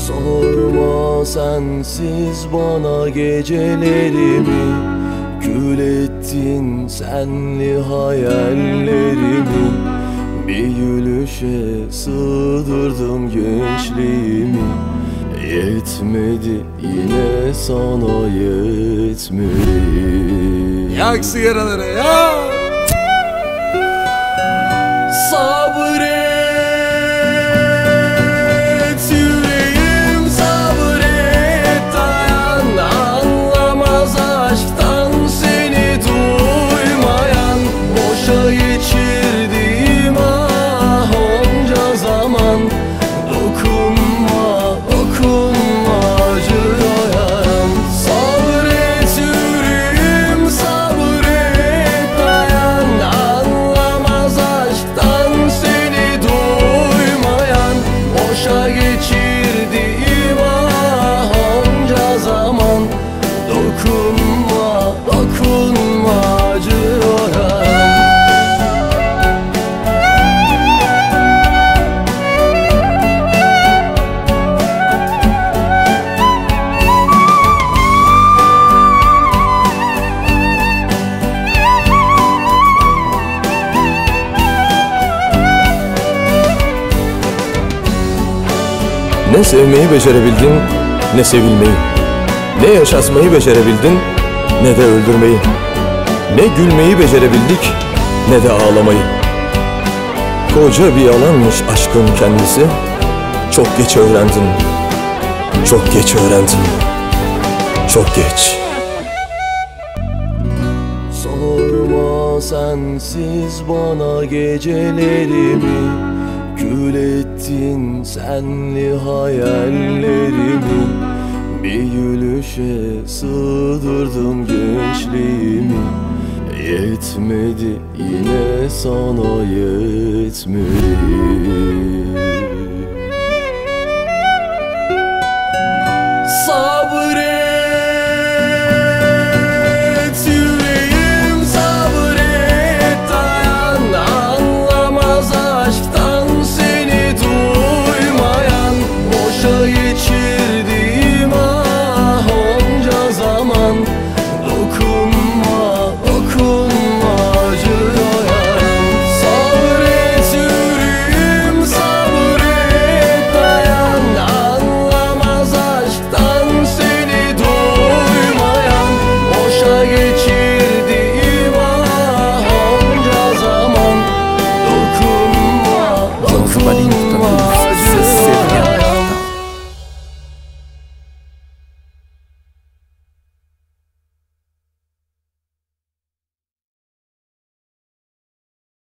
Sorma sensiz bana gecelerimi, kül ettin senli hayallerimi. Bir gülüşe sığdırdım gençliğimi. Yetmedi yine sana yetmedi. Yak sigaraları ya. Sabret yüreğim sabret, dayan. Anlamaz aşktan seni duymayan. Boşa geçirdiğim ah onca zaman. Dokunma, dokunma acıyor yaram. Sabret yüreğim sabret, dayan. Anlamaz aşktan seni duymayan. Boşa geçirdiğim ah onca zaman. Dokunma, dokunma acıyor yaram. Ne sevmeyi becerebildin, ne sevilmeyi. Ne yaşatmayı becerebildin, ne de öldürmeyi. Ne gülmeyi becerebildik, ne de ağlamayı. Koca bir yalanmış aşkın kendisi. Çok geç öğrendin, çok geç öğrendin, çok geç. Sorma sensiz bana gecelerimi, kül ettin senli hayallerimi. Bir gülüşe sığdırdım gençliğimi. Yetmedi yine sana yetmedi.